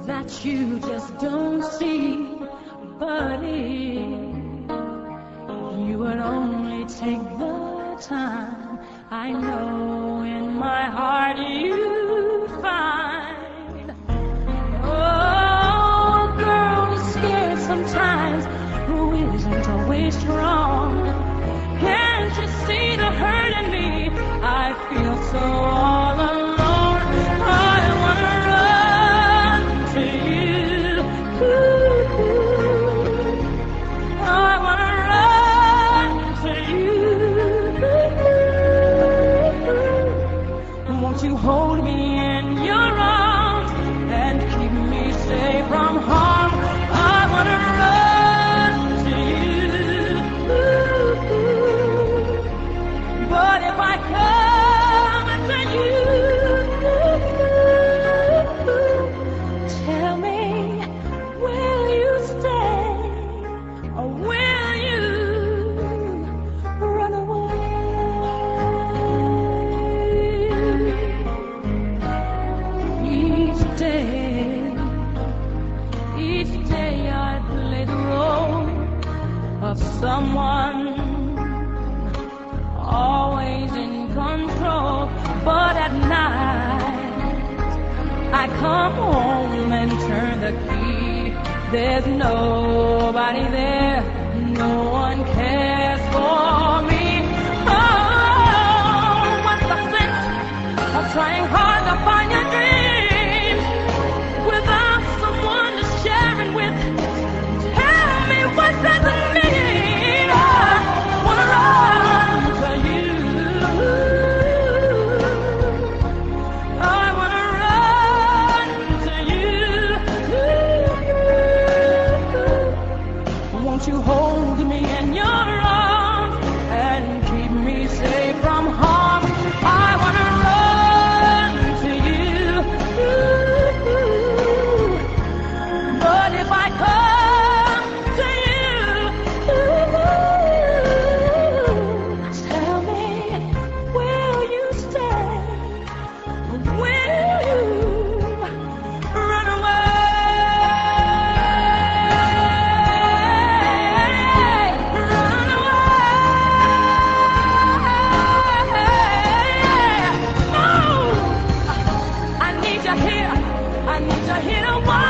that you just don't see. But if you would only take the time, I know in my heart you'd find. Oh, a girl is scared sometimes who isn't always strong. Can't you see the hurt in me? I feel so all alone. I wanna run to you. I wanna run to you. Won't you hold me in your arms and keep me safe from harm? I wanna run to you. But if I come to you, tell me, will you stay or will you run away? Each day I play the role of someone always in control, but at night I come home and turn the key. There's nobody there, no one cares for me. Oh, what's the sense of trying hard to find your dreams without someone to share it with? Tell me, what does it mean? I wanna run to you. I wanna run to you. Won't you hold me in your arms and keep me safe from harm? I wanna run to you. But if I come to you, tell me, will you stay? Or will you run away? Run away. Oh, I need you here. I need you here to watch.